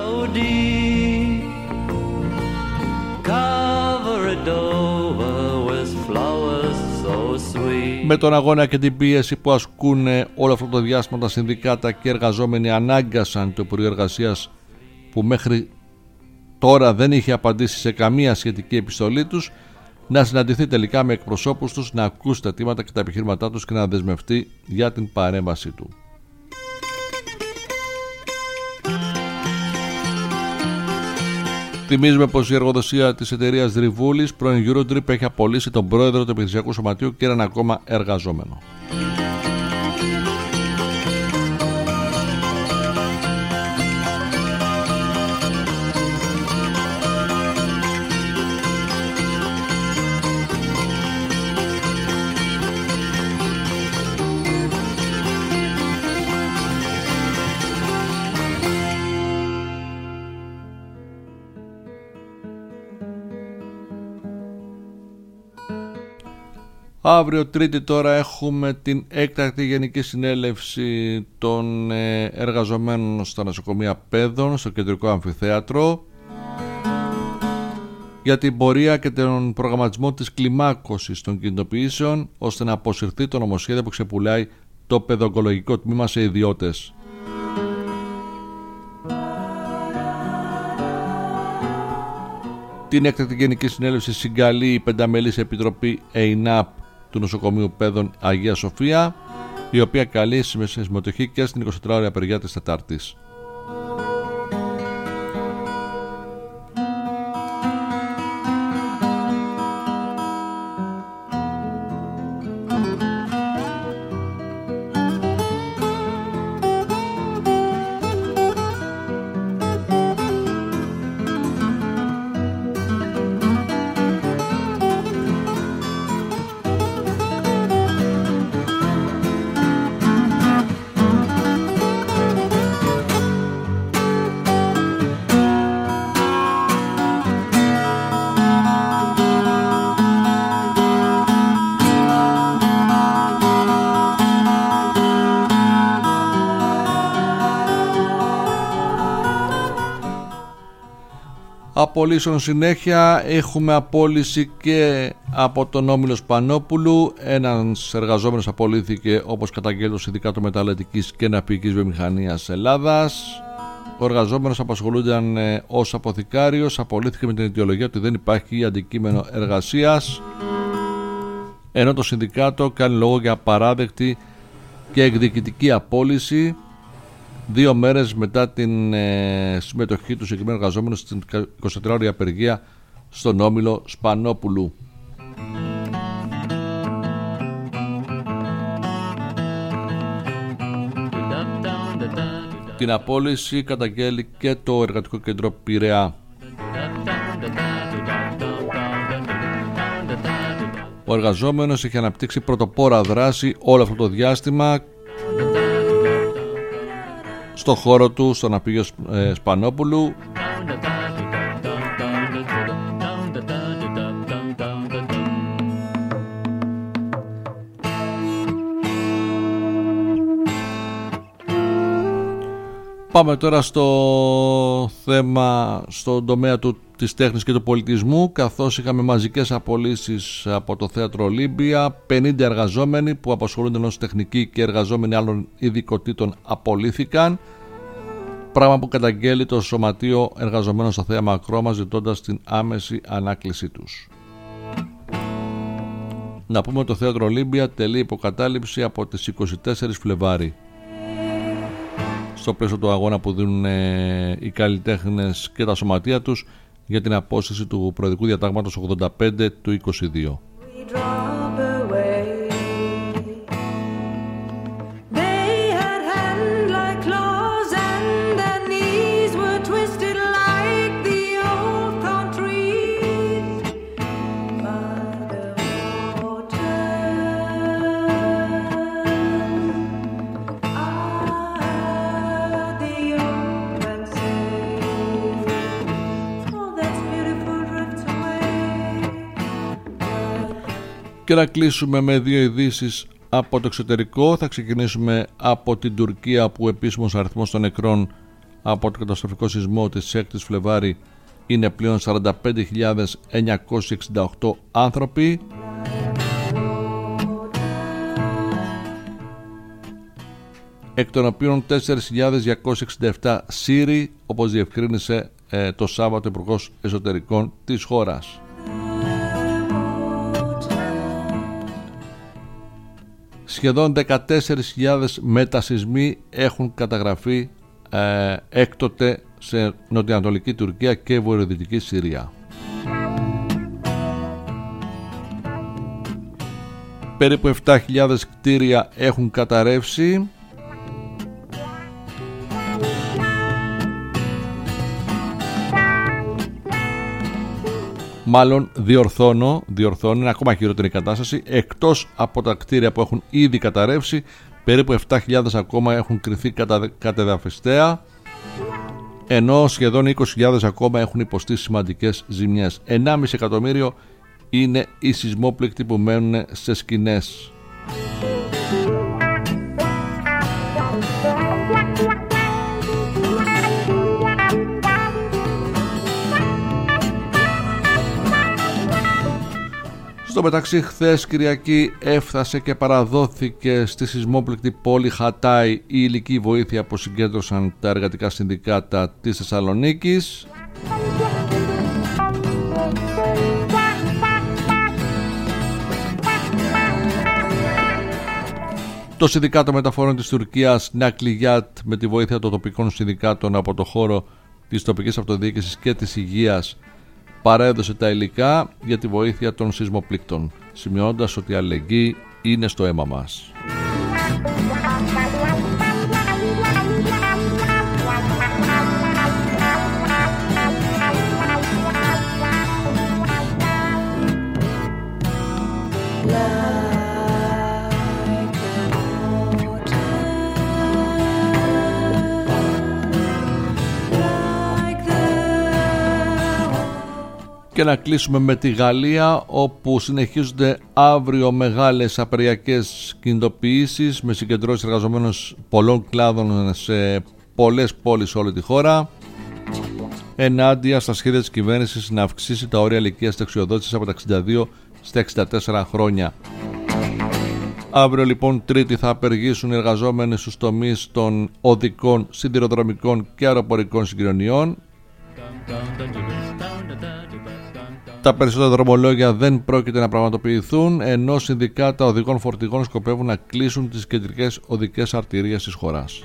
Με τον αγώνα και την πίεση που ασκούν όλο αυτό το διάστημα τα συνδικάτα και εργαζόμενοι, ανάγκασαν το Υπουργείο Εργασίας, που μέχρι τώρα δεν είχε απαντήσει σε καμία σχετική επιστολή τους, να συναντηθεί τελικά με εκπροσώπους τους, να ακούσει τα αιτήματα και τα επιχειρήματά τους και να δεσμευτεί για την παρέμβασή του. Θυμίζουμε πως η εργοδοσία της εταιρείας Ριβούλης, πρώην Eurodrip, έχει απολύσει τον πρόεδρο του επιχειρησιακού σωματείου και έναν ακόμα εργαζόμενο. Αύριο Τρίτη τώρα έχουμε την έκτακτη Γενική Συνέλευση των εργαζομένων στα νοσοκομεία Πέδων, στο Κεντρικό Αμφιθέατρο, για την πορεία και τον προγραμματισμό της κλιμάκωσης των κινητοποιήσεων, ώστε να αποσυρθεί το νομοσχέδιο που ξεπουλάει το παιδοογκολογικό τμήμα σε ιδιώτες. Την έκτακτη Γενική Συνέλευση συγκαλεί η πενταμελής Επιτροπή ΕΙΝΑΠ του Νοσοκομείου Πέδων Αγία Σοφία, η οποία καλεί σε συμμετοχή και στην εικοσιτετράωρη απεργία της Τετάρτης. Απολύσεων συνέχεια. Έχουμε απόλυση και από τον Όμιλο Σπανόπουλου. Ένας εργαζόμενος απολύθηκε, όπως καταγγέλει το Συνδικάτο Μεταλλευτικής και Ναυπηγικής Βιομηχανίας Ελλάδας. Ο εργαζόμενος απασχολούνταν ως αποθηκάριος, απολύθηκε με την αιτιολογία ότι δεν υπάρχει αντικείμενο εργασίας, ενώ το Συνδικάτο κάνει λόγο για απαράδεκτη και εκδιοικητική απόλυση, δύο μέρες μετά την ε, συμμετοχή του συγκεκριμένου εργαζόμενου στην εικοσιτετράωρη απεργία στον Όμιλο Σπανόπουλου. Την απόλυση καταγγέλει και το Εργατικό Κέντρο Πειραιά. Ο εργαζόμενος είχε αναπτύξει πρωτοπόρα δράση όλο αυτό το διάστημα στο χώρο του, στο ναυπηγείο ε, Σπανόπουλου. Πάμε τώρα στο θέμα, στον τομέα του, της τέχνης και του πολιτισμού, καθώς είχαμε μαζικές απολύσεις από το Θέατρο Ολύμπια. πενήντα εργαζόμενοι που απασχολούνται ως τεχνικοί και εργαζόμενοι άλλων ειδικοτήτων απολύθηκαν, πράγμα που καταγγέλει το Σωματείο Εργαζομένων στο Θέαμα Ακρόμα, ζητώντας την άμεση ανάκλησή τους. Να πούμε ότι το Θέατρο Ολύμπια τελεί υποκατάληψη από τις είκοσι τέσσερις Φλεβάρι, στο πλαίσιο του αγώνα που δίνουν ε, οι καλλιτέχνες και τα σωματεία τους για την απόσυρση του Προεδρικού Διατάγματος ογδόντα πέντε του είκοσι δύο. Και να κλείσουμε με δύο ειδήσεις από το εξωτερικό. Θα ξεκινήσουμε από την Τουρκία, που επίσημος αριθμός των νεκρών από το καταστροφικό σεισμό της έκτη Φλεβάρι είναι πλέον σαράντα πέντε χιλιάδες εννιακόσιοι εξήντα οκτώ άνθρωποι. Εκ των οποίων τέσσερις χιλιάδες διακόσιοι εξήντα επτά Σύριοι, όπως διευκρίνησε ε, το Σάββατο Υπουργός Εσωτερικών της χώρας. Σχεδόν δεκατέσσερις χιλιάδες μετασεισμοί έχουν καταγραφεί ε, έκτοτε σε νοτιοανατολική Τουρκία και βορειοδυτική Συρία. Περίπου επτά χιλιάδες κτίρια έχουν καταρρεύσει. Μάλλον διορθώνω, διορθώνω, είναι ακόμα χειρότερη η κατάσταση. Εκτός από τα κτίρια που έχουν ήδη καταρρεύσει, περίπου επτά χιλιάδες ακόμα έχουν κριθεί κατα... κατεδαφιστέα, ενώ σχεδόν είκοσι χιλιάδες ακόμα έχουν υποστεί σημαντικές ζημιές. ενάμιση εκατομμύριο είναι οι σεισμόπληκτοι που μένουν σε σκηνές. Στο μεταξύ, χθες Κυριακή έφτασε και παραδόθηκε στη σεισμόπληκτη πόλη Χατάι η υλική βοήθεια που συγκέντρωσαν τα εργατικά συνδικάτα της Θεσσαλονίκης. Το Συνδικάτο Μεταφορών της Τουρκίας, Νακλιγιάτ, με τη βοήθεια των τοπικών συνδικάτων από το χώρο της τοπικής αυτοδιοίκησης και της υγείας, παρέδωσε τα υλικά για τη βοήθεια των σεισμοπλήκτων, σημειώνοντας ότι η αλληλεγγύη είναι στο αίμα μας. Και να κλείσουμε με τη Γαλλία, όπου συνεχίζονται αύριο μεγάλες απεργιακές κινητοποιήσεις με συγκεντρώσεις εργαζομένων πολλών κλάδων σε πολλές πόλεις σε όλη τη χώρα, ενάντια στα σχέδια της κυβέρνησης να αυξήσει τα όρια ηλικίας ταξιοδότησης από τα εξήντα δύο στα εξήντα τέσσερα χρόνια. Αύριο λοιπόν Τρίτη θα απεργήσουν οι εργαζόμενοι στους τομείς των οδικών, σιδηροδρομικών και αεροπορικών συγκοινωνιών. Τα περισσότερα δρομολόγια δεν πρόκειται να πραγματοποιηθούν, ενώ συνδικάτα οδικών φορτηγών σκοπεύουν να κλείσουν τις κεντρικές οδικές αρτηρίες της χώρας.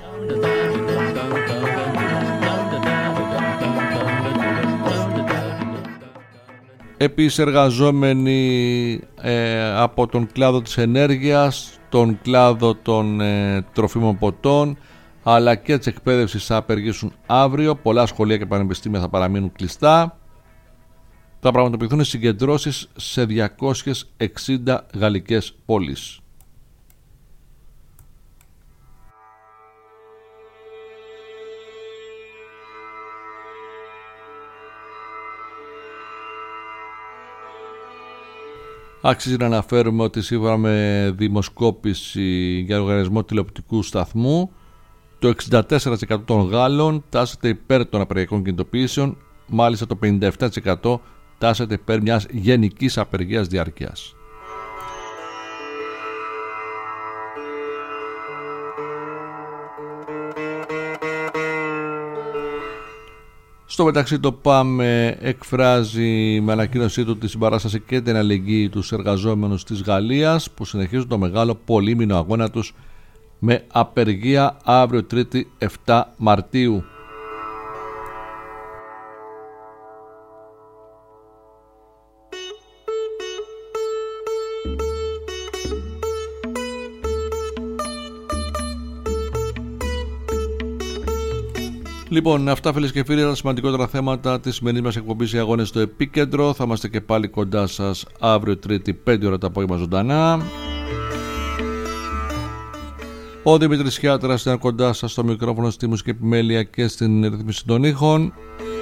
Επίσης, εργαζόμενοι ε, από τον κλάδο της ενέργειας, τον κλάδο των ε, τροφίμων ποτών, αλλά και της εκπαίδευσης θα απεργήσουν αύριο. Πολλά σχολεία και πανεπιστήμια θα παραμείνουν κλειστά. Θα πραγματοποιηθούν συγκεντρώσεις σε διακόσιες εξήντα γαλλικές πόλεις. Άξιζε να αναφέρουμε ότι σύμφωνα με δημοσκόπηση για οργανισμό τηλεοπτικού σταθμού, Το εξήντα τέσσερα τοις εκατό των Γάλλων τάσσεται υπέρ των απεργιακών κινητοποιήσεων, μάλιστα το πενήντα επτά τοις εκατό τάσσεται υπέρ μιας γενικής απεργίας διάρκειας. Στο μεταξύ το ΠΑΜ εκφράζει με ανακοίνωσή του τη συμπαράσταση και την αλληλεγγύη τους εργαζόμενους της Γαλλίας που συνεχίζουν το μεγάλο πολύμηνο αγώνα τους με απεργία αύριο Τρίτη επτά Μαρτίου. Λοιπόν, αυτά φίλες και φίλοι, τα σημαντικότερα θέματα της σημερινής μας εκπομπής, οι αγώνες στο επίκεντρο. Θα είμαστε και πάλι κοντά σας αύριο Τρίτη πέντε ώρα το απόγευμα ζωντανά. Ο Δημήτρης Χιάτρας ήταν κοντά σας στο μικρόφωνο, στη μουσική επιμέλεια και στην ρύθμιση των ήχων.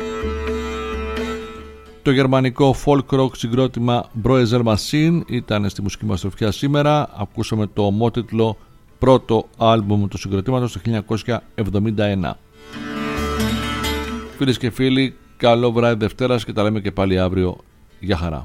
Το γερμανικό folk rock συγκρότημα Broeser Machine ήταν στη μουσική μας τροφιά σήμερα. Ακούσαμε το ομότιτλο πρώτο άλμπουμ του συγκροτήματος το χίλια εννιακόσια εβδομήντα ένα. Φίλες και φίλοι, καλό βράδυ Δευτέρας και τα λέμε και πάλι αύριο. Γεια χαρά.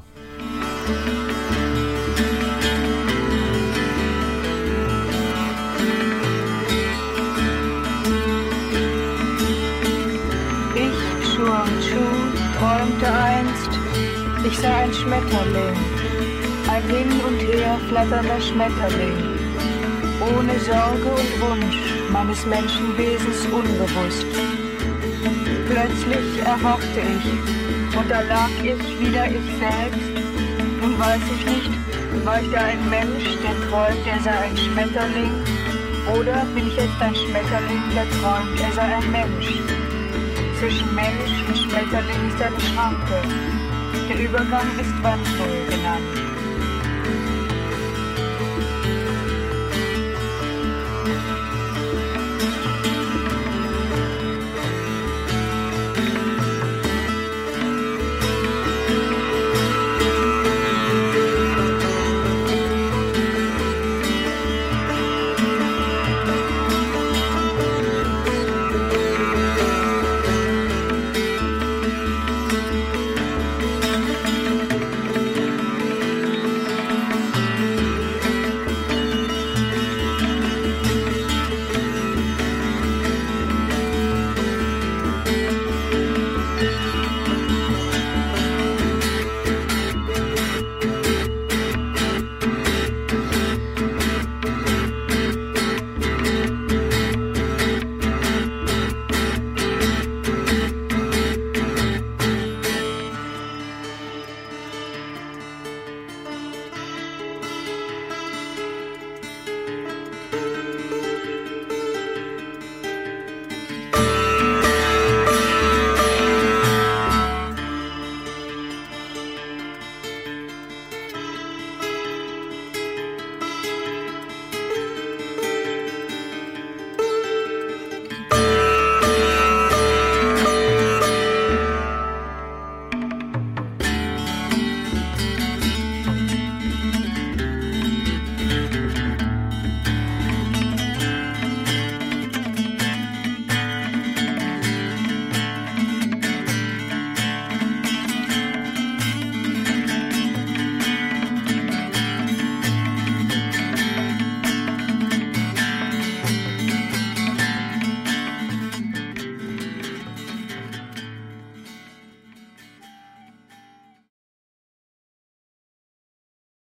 Ich, Schuh und Schuh, träumte einst, ich sah ein Schmetterling, ein hin und her flatternder Schmetterling, ohne Sorge und Wunsch meines Menschenwesens unbewusst. Plötzlich erwachte ich und da lag ich wieder ich selbst. Nun weiß ich nicht, war ich da ein Mensch, der träumt, er sei ein Schmetterling? Oder bin ich jetzt ein Schmetterling, der träumt, er sei ein Mensch? Zwischen Mensch und Schmetterling ist eine Schranke. Der Übergang ist Wandvoll genannt.